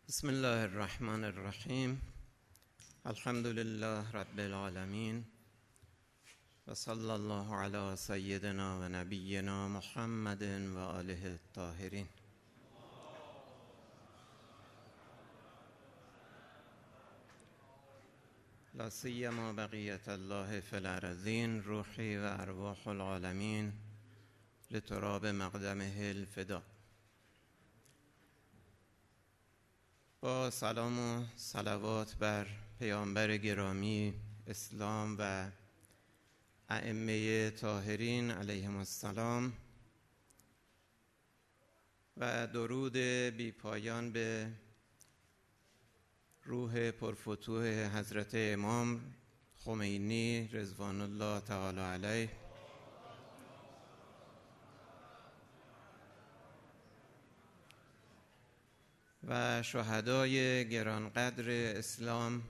بسم الله الرحمن الرحیم. الحمد لله رب العالمین و صلی الله علی سیدنا و نبینا محمد و آله الطاهرین. لا سیما بقیت الله فی الارضین، روحی و ارواح العالمین لتراب مقدمه الفدا. با سلام و صلوات بر پیامبر گرامی اسلام و ائمه طاهرین علیهم السلام و درود بی پایان به روح پرفتوح حضرت امام خمینی رضوان الله تعالی علیه و شهدای گرانقدر اسلام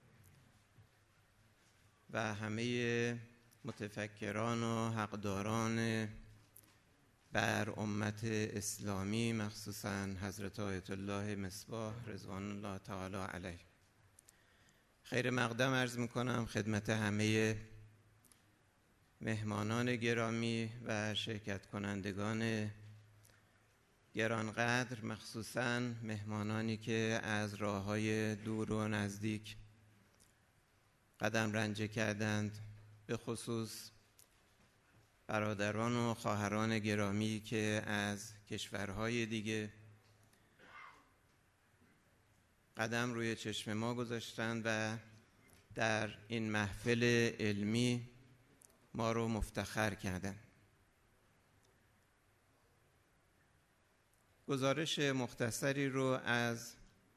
و همه متفکران و حقداران بر امت اسلامی، مخصوصا حضرت آیت الله مصباح رضوان الله تعالی علیه. خیر مقدم عرض میکنم خدمت همه مهمانان گرامی و شرکت کنندگان گرانقدر، مخصوصاً مهمانانی که از راه‌های دور و نزدیک قدم رنجه کردند، به خصوص برادران و خواهران گرامی که از کشورهای دیگه قدم روی چشم ما گذاشتند و در این محفل علمی ما رو مفتخر کردند. گزارش مختصری رو از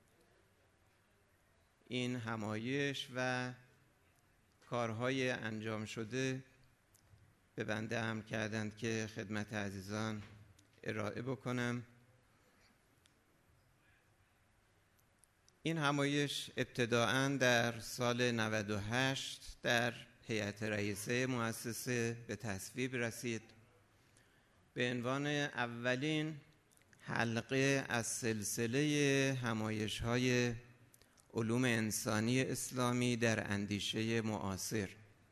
این همایش و کارهای انجام شده به بنده امر کردند که خدمت عزیزان ارائه بکنم. این همایش ابتداءً در سال 98 در هیئت رئیسه مؤسسه به تصویب رسید به عنوان اولین حلقه از سلسله همایش‌های علوم انسانی اسلامی در اندیشه معاصر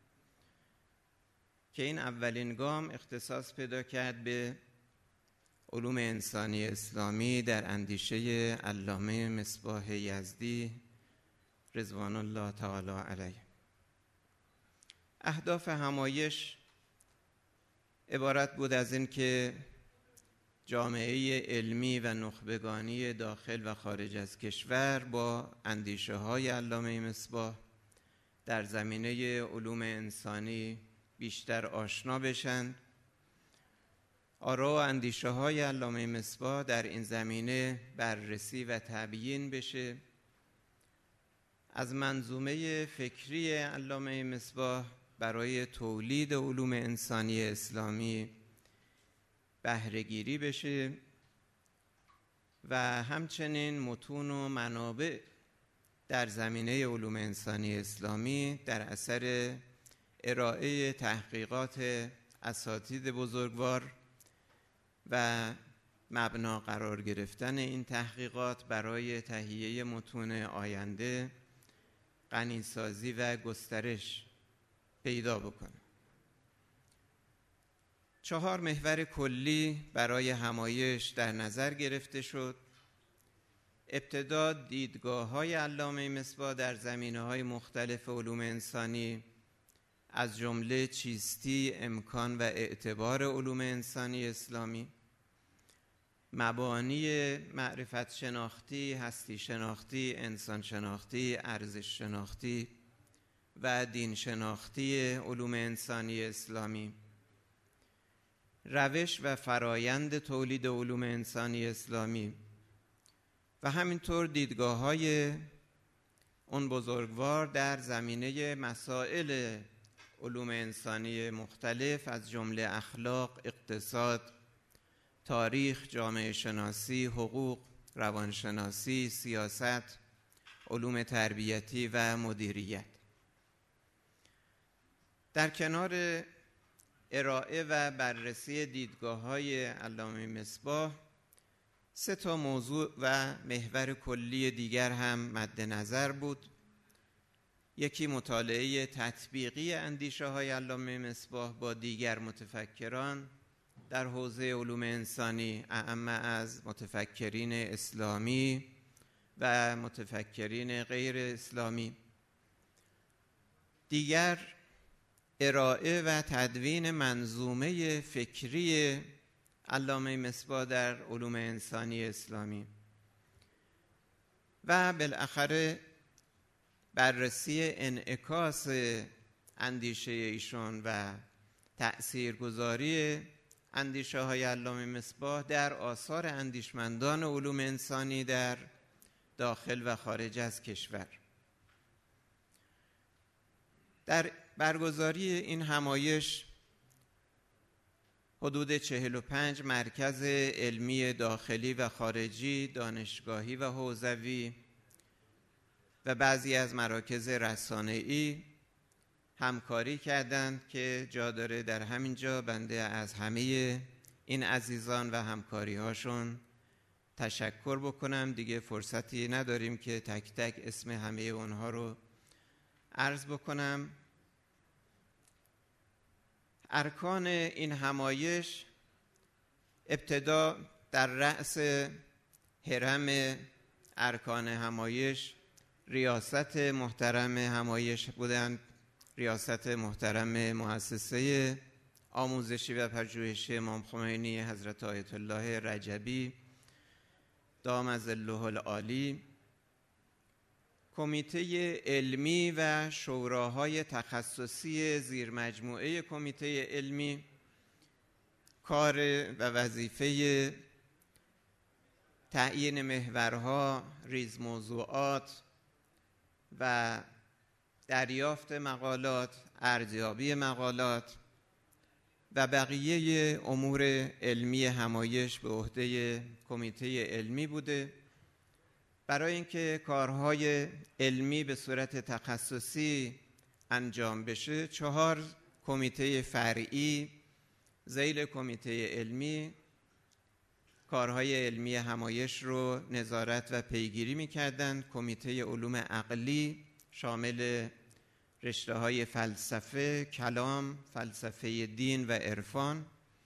که این اولین گام اختصاص پیدا کرد به علوم انسانی اسلامی در اندیشه علامه مصباح یزدی رضوان الله تعالی علیه. اهداف همایش عبارت بود از این که جامعه علمی و نخبگانی داخل و خارج از کشور با اندیشه های علامه مصباح در زمینه علوم انسانی بیشتر آشنا بشن، آرا و اندیشه های علامه مصباح در این زمینه بررسی و تبیین بشه، از منظومه فکری علامه مصباح برای تولید علوم انسانی اسلامی بهره‌گیری بشه و همچنین متون و منابع در زمینه علوم انسانی اسلامی در اثر ارائه تحقیقات اساتید بزرگوار و مبنا قرار گرفتن این تحقیقات برای تهیه متون آینده غنی‌سازی و گسترش پیدا بکنه. 4 محور کلی برای همایش در نظر گرفته شد. ابتدا دیدگاه‌های علامه مصباح در زمینه‌های مختلف علوم انسانی از جمله چیستی، امکان و اعتبار علوم انسانی اسلامی، مبانی معرفت شناختی، هستی شناختی، انسان شناختی، ارزش شناختی و دین شناختی علوم انسانی اسلامی، روش و فرایند تولید علوم انسانی اسلامی و همینطور دیدگاه‌های اون بزرگوار در زمینه مسائل علوم انسانی مختلف از جمله اخلاق، اقتصاد، تاریخ، جامعه شناسی، حقوق، روانشناسی، سیاست، علوم تربیتی و مدیریت. در کنار ارائه و بررسی دیدگاه‌های علامه مصباح، 3 موضوع و محور کلی دیگر هم مد نظر بود. یکی مطالعه تطبیقی اندیشه های علامه مصباح با دیگر متفکران در حوزه علوم انسانی، اعم از متفکرین اسلامی و متفکرین غیر اسلامی. دیگر ارائه و تدوین منظومه فکری علامه مصباح در علوم انسانی اسلامی و بالاخره بررسی انعکاس اندیشه ایشون و تأثیرگذاری اندیشه های علامه مصباح در آثار اندیشمندان علوم انسانی در داخل و خارج از کشور. در برگزاری این همایش حدود 45 مرکز علمی داخلی و خارجی، دانشگاهی و حوزوی و بعضی از مراکز رسانه‌ای همکاری کردند که جا داره در همین جا بنده از همه این عزیزان و همکاری هاشون تشکر بکنم. دیگه فرصتی نداریم که تک تک اسم همه اونها رو عرض بکنم. ارکان این همایش ابتدا در رأس هرم ارکان همایش ریاست محترم همایش بودند، ریاست محترم مؤسسه آموزشی و پژوهشی امام خمینی حضرت آیت الله رجبی دام ظله العالی، کمیته علمی و شوراهای تخصصی زیر مجموعه کمیته علمی کار و وظیفه تعیین محورها، ریز موضوعات و دریافت مقالات، ارزیابی مقالات و بقیه امور علمی همایش به عهده کمیته علمی بوده. برای اینکه کارهای علمی به صورت تخصصی انجام بشه 4 کمیته فرعی ذیل کمیته علمی کارهای علمی همایش رو نظارت و پیگیری می‌کردند. کمیته علوم عقلی شامل رشته‌های فلسفه، کلام، فلسفه دین و عرفان.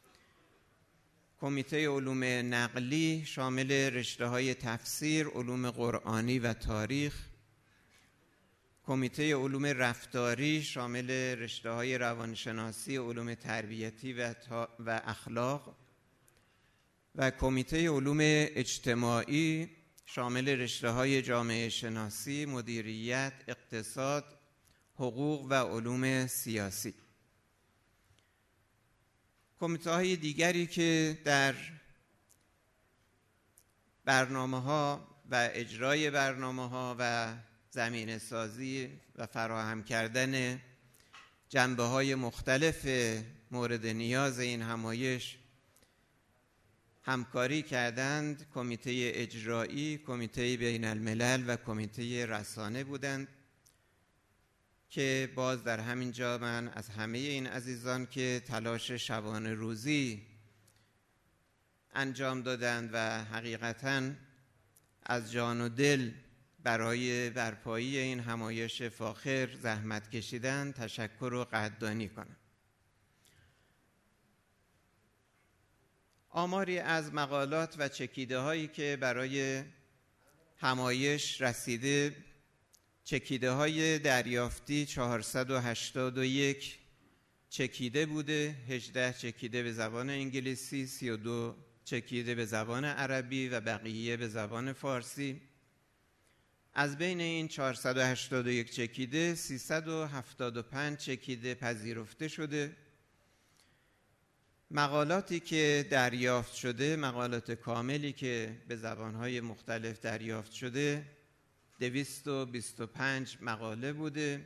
کمیته علوم نقلی شامل رشته‌های تفسیر، علوم قرآنی و تاریخ. کمیته علوم رفتاری شامل رشته‌های روانشناسی، علوم تربیتی و اخلاق. و کمیته علوم اجتماعی شامل رشته‌های جامعه شناسی، مدیریت، اقتصاد، حقوق و علوم سیاسی. کمیته‌های دیگری که در برنامه‌ها و اجرای برنامه‌ها و زمینه سازی و فراهم کردن جنبه‌های مختلف مورد نیاز این همایش همکاری کردند، کمیته اجرایی، کمیته بین الملل و کمیته رسانه بودند که باز در همین جا من از همه این عزیزان که تلاش شبانه روزی انجام دادند و حقیقتاً از جان و دل برای برپایی این همایش فاخر زحمت کشیدند تشکر و قدردانی کنم. آماری از مقالات و چکیده هایی که برای همایش رسیده، چکیده های دریافتی 481 چکیده بوده، 18 چکیده به زبان انگلیسی، 32 چکیده به زبان عربی و بقیه به زبان فارسی. از بین این 481 چکیده 375 چکیده پذیرفته شده. مقالاتی که دریافت شده، مقالات کاملی که به زبانهای مختلف دریافت شده 225 مقاله بوده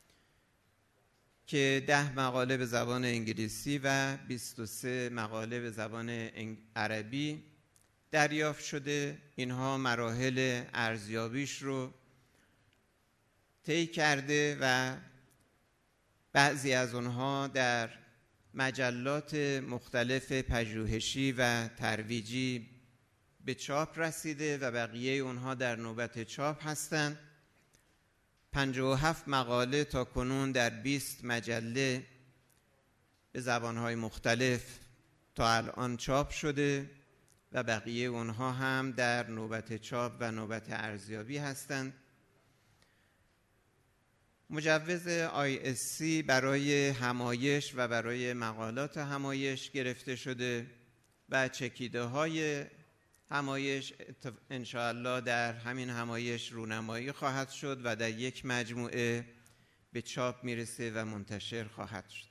که 10 مقاله به زبان انگلیسی و 23 مقاله به زبان عربی دریافت شده. اینها مراحل ارزیابیش رو طی کرده و بعضی از اونها در مجلات مختلف پژوهشی و ترویجی به چاپ رسیده و بقیه اونها در نوبت چاپ هستند. 57 مقاله تا کنون در 20 مجله به زبانهای مختلف تا الان چاپ شده و بقیه اونها هم در نوبت چاپ و نوبت ارزیابی هستند. مجوز ISC برای همایش و برای مقالات همایش گرفته شده و چکیده های همایش انشاءالله در همین همایش رونمایی خواهد شد و در یک مجموعه به چاپ میرسه و منتشر خواهد شد.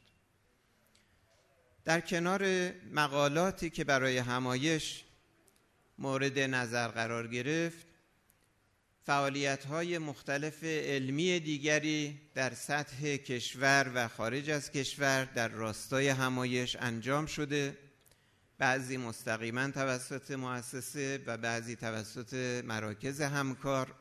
در کنار مقالاتی که برای همایش مورد نظر قرار گرفت، فعالیت‌های مختلف علمی دیگری در سطح کشور و خارج از کشور در راستای همایش انجام شده، بعضی مستقیما توسط مؤسسه و بعضی توسط مراکز همکار.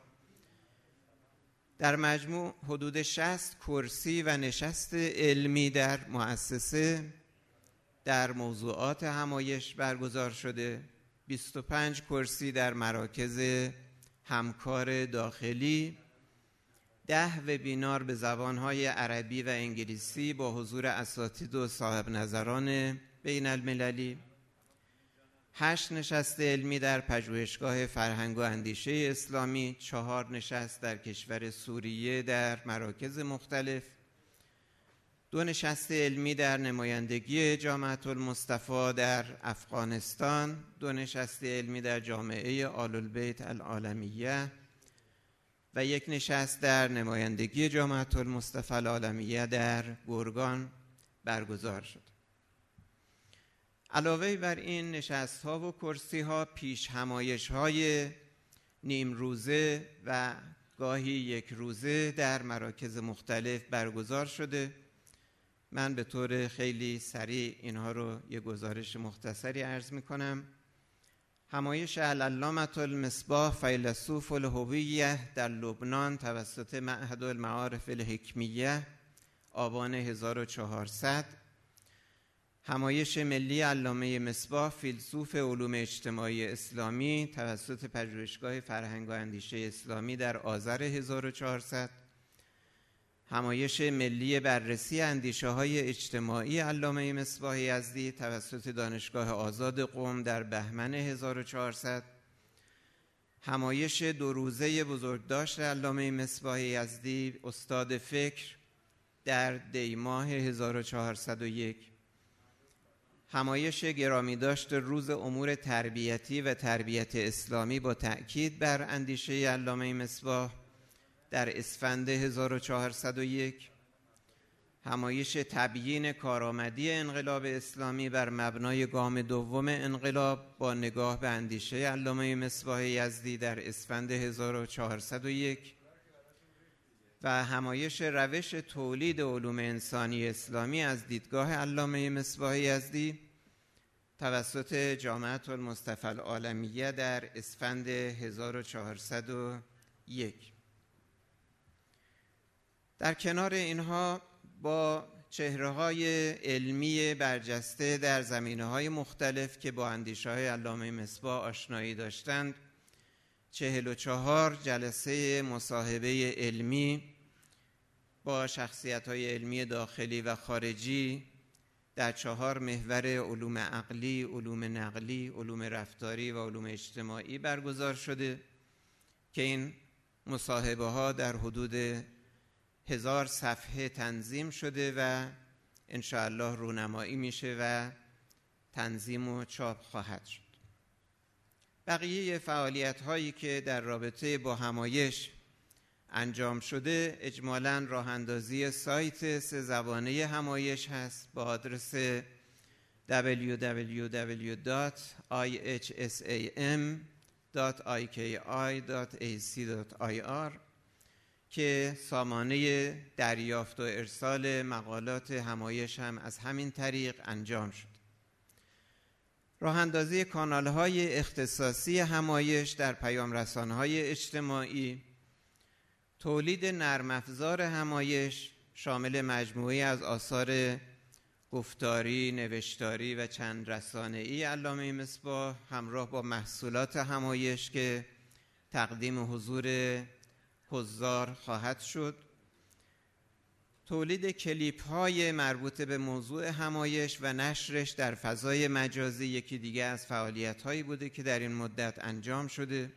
در مجموع حدود 60 کرسی و نشست علمی در مؤسسه در موضوعات همایش برگزار شده، 25 کرسی در مراکز همکار داخلی، 10 وبینار به زبانهای عربی و انگلیسی با حضور اساتید و صاحب نظران بین المللی، 8 نشست علمی در پژوهشگاه فرهنگ و اندیشه اسلامی، 4 نشست در کشور سوریه در مراکز مختلف، 2 نشست علمی در نمایندگی جامعة المصطفی در افغانستان، 2 نشست علمی در جامعه آل البیت العالمیه و 1 نشست در نمایندگی جامعة المصطفی العالمیه در گرگان برگزار شد. علاوه بر این نشست‌ها و کرسی‌ها، پیش همایش‌های نیم روزه و گاهی 1 روزه در مراکز مختلف برگزار شده. من به طور خیلی سریع اینها رو یه گزارش مختصری عرض می‌کنم. همایش العلامة المصباح فیلسوف الهویه در لبنان توسط معهد المعارف الحکمیه آبان 1400. همایش ملی علامه مصباح فیلسوف علوم اجتماعی اسلامی توسط پژوهشگاه فرهنگ و اندیشه اسلامی در آذر 1400. همایش ملی بررسی اندیشه‌های اجتماعی علامه مصباح یزدی توسط دانشگاه آزاد قم در بهمن 1400. همایش 2 روزه بزرگداشت علامه مصباح یزدی استاد فکر در دیماه 1401. همایش گرامیداشت روز امور تربیتی و تربیت اسلامی با تأکید بر اندیشه علامه مصباح در اسفند 1401. همایش تبیین کارآمدی انقلاب اسلامی بر مبنای گام دوم انقلاب با نگاه به اندیشه علامه مصباح یزدی در اسفند 1401 و همایش روش تولید علوم انسانی اسلامی از دیدگاه علامه مصباح یزدی توسط جامعة المصطفی العالمیه در اسفند 1401. در کنار اینها با چهره‌های علمی برجسته در زمینه‌های مختلف که با اندیشه‌های علامه مصباح آشنایی داشتند، 44 جلسه مصاحبه علمی با شخصیت‌های علمی داخلی و خارجی در 4 محور علوم عقلی، علوم نقلی، علوم رفتاری و علوم اجتماعی برگزار شده که این مصاحبه‌ها در حدود 1000 صفحه تنظیم شده و انشاءالله رونمایی میشه و تنظیم و چاپ خواهد شد. بقیه فعالیت هایی که در رابطه با همایش انجام شده اجمالاً راه اندازی سایت 3 زبانه همایش هست با آدرس www.isham.iki.ac.ir که سامانه دریافت و ارسال مقالات همایش هم از همین طریق انجام شد. راه اندازی کانال‌های اختصاصی همایش در پیام‌رسان‌های اجتماعی، تولید نرم افزار همایش شامل مجموعه‌ای از آثار گفتاری، نوشتاری و چند رسانه‌ای علامه مصباح همراه با محصولات همایش که تقدیم حضور حضار خواهد شد. تولید کلیپ‌های مربوط به موضوع همایش و نشرش در فضای مجازی یکی دیگه از فعالیت‌هایی بوده که در این مدت انجام شده.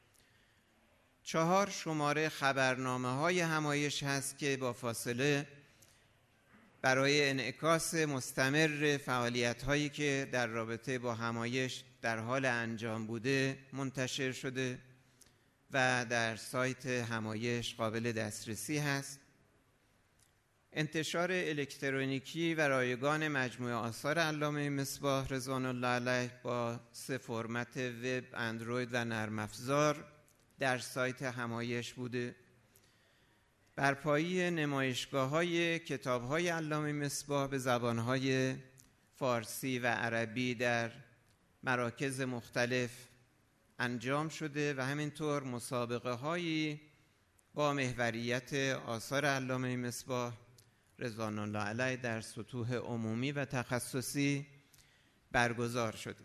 4 شماره خبرنامه‌های همایش هست که با فاصله برای انعکاس مستمر فعالیت‌هایی که در رابطه با همایش در حال انجام بوده منتشر شده و در سایت همایش قابل دسترسی هست. انتشار الکترونیکی و رایگان مجموعه آثار علامه مصباح رضوان الله علیه با 3 فرمت وب، اندروید و نرم افزار در سایت همایش بوده. برپایی نمایشگاه‌های کتاب‌های علامه مصباح به زبان‌های فارسی و عربی در مراکز مختلف انجام شده و همینطور مسابقه‌هایی با محوریت آثار علامه مصباح رضوان الله علیه در سطوح عمومی و تخصصی برگزار شده.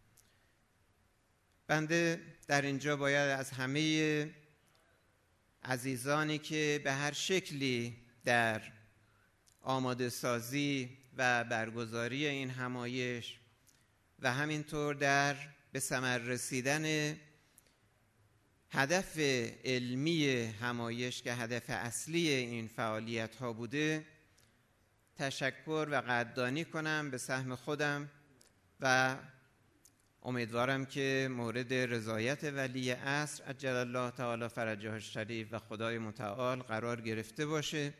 بنده در اینجا باید از همه عزیزانی که به هر شکلی در آماده سازی و برگزاری این همایش و همینطور در به ثمر رسیدن هدف علمی همایش که هدف اصلی این فعالیت ها بوده تشکر و قدردانی کنم به سهم خودم و امیدوارم که مورد رضایت ولی عصر عجل الله تعالی فرجه الشریف و خدای متعال قرار گرفته باشه.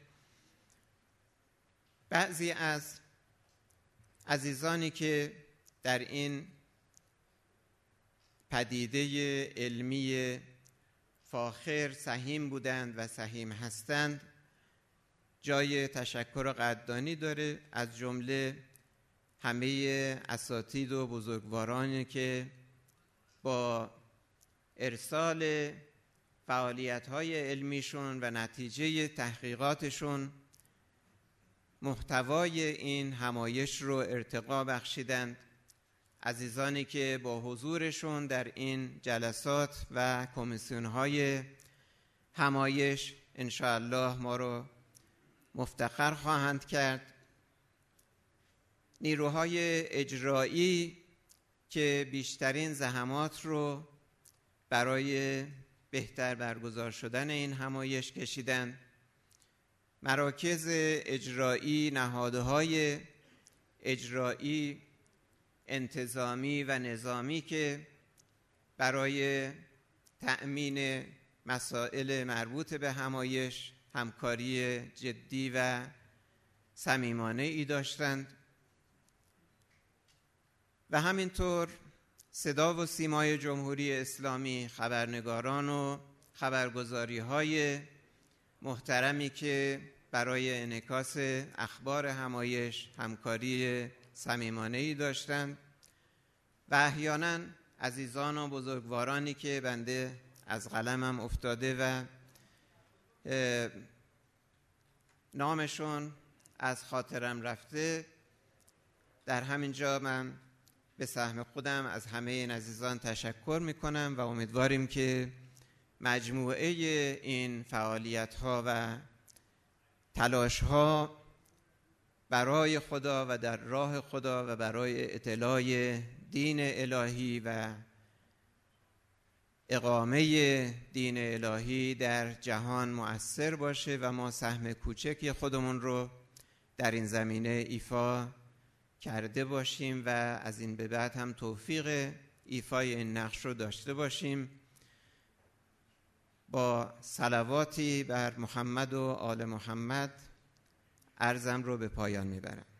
بعضی از عزیزانی که در این پدیده علمی فاخر سهیم بودند و سهیم هستند جای تشکر و قدردانی داره، از جمله همه اساتید و بزرگوارانی که با ارسال فعالیت‌های علمیشون و نتیجه تحقیقاتشون محتوای این همایش رو ارتقا بخشیدند. عزیزانی که با حضورشون در این جلسات و کمیسیون‌های همایش انشاءالله ما رو مفتخر خواهند کرد. نیروهای اجرایی که بیشترین زحمات رو برای بهتر برگزار شدن این همایش کشیدند. مراکز اجرایی، نهادهای اجرایی، انتظامی و نظامی که برای تأمین مسائل مربوط به همایش همکاری جدی و صمیمانه ای داشتند و همینطور صدا و سیمای جمهوری اسلامی، خبرنگاران و خبرگزاری های محترمی که برای انعکاس اخبار همایش همکاری صمیمانه ای داشتند و احیانا عزیزان و بزرگوارانی که بنده از قلمم افتاده و نامشون از خاطرم رفته، در همین جا من به سهم خودم از همه این عزیزان تشکر میکنم و امیدواریم که مجموعه این فعالیت ها و تلاش ها برای خدا و در راه خدا و برای اطلاع دین الهی و اقامه دین الهی در جهان مؤثر باشه و ما سهم کوچکی خودمون رو در این زمینه ایفا کرده باشیم و از این به بعد هم توفیق ایفای این نقش رو داشته باشیم. با صلواتی بر محمد و آل محمد عرضم رو به پایان میبرم.